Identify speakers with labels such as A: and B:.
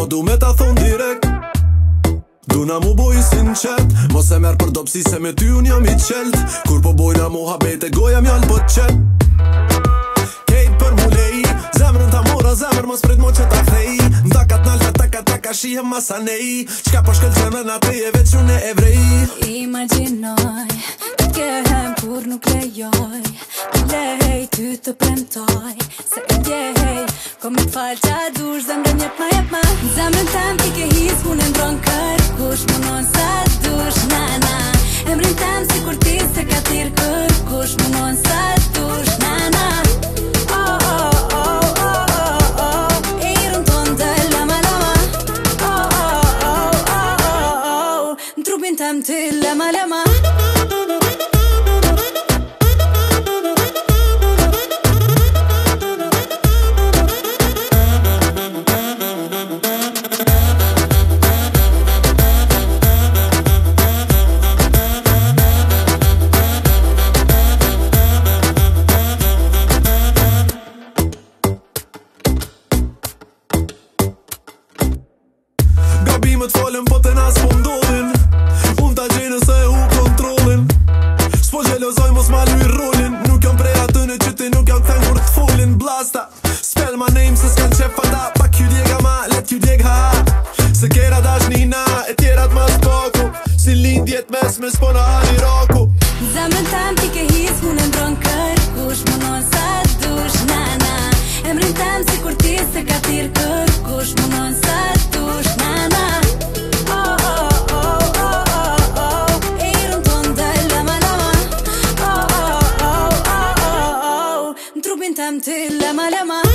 A: du me ta thon direkt. Duna mu boj sinqert, mos e merë për dopsi se me ty unë jam i qelt. Kur po bojna mu habete goja mjall po qet. Kejt për mu lej, zemrën ta mora zemrë mos prit mo që ta kthej. Ndakat nalta taka shihem masa nej. Qka po shkel zemrën atë e veç unë e evrej.
B: Imaginoj, të kehem kur nuk lejoj. Lej ty të premtoj, se e ndjej. Kom me t'fall qa dush, zemrën jep ma. Zemrën tem ti ke his, unë e ndron kërkush. Munon sa dush, na. Emrin tem si kur ti se ka tir kërkush. Munon sa dush, na. E irën ton të lama. Në trupin tem ty lama.
A: Gabimet falem po të nas po ndodhin. Unë ta gjenë se e hu kontrolin. S'po gjelozoj mos ma luj rolin. Nuk jom prej atyne që ti nuk jom këthen kur t'folin. Blasta, spell my name se s'kan qef fata. Pak ju djega ma, let ju djeg ha. Se kera dash nina, e tjerat ma s'paku. Si lindjet mes me s'pona hani raku.
B: Zemrën tem ti ke his, unë e ndron kërkush. Munon sa dush, na. Emrin tem si kur ti se ka tir kërkush. Munon sa dush, na. E irën ton dhe lama. Në trupin tem ty lama.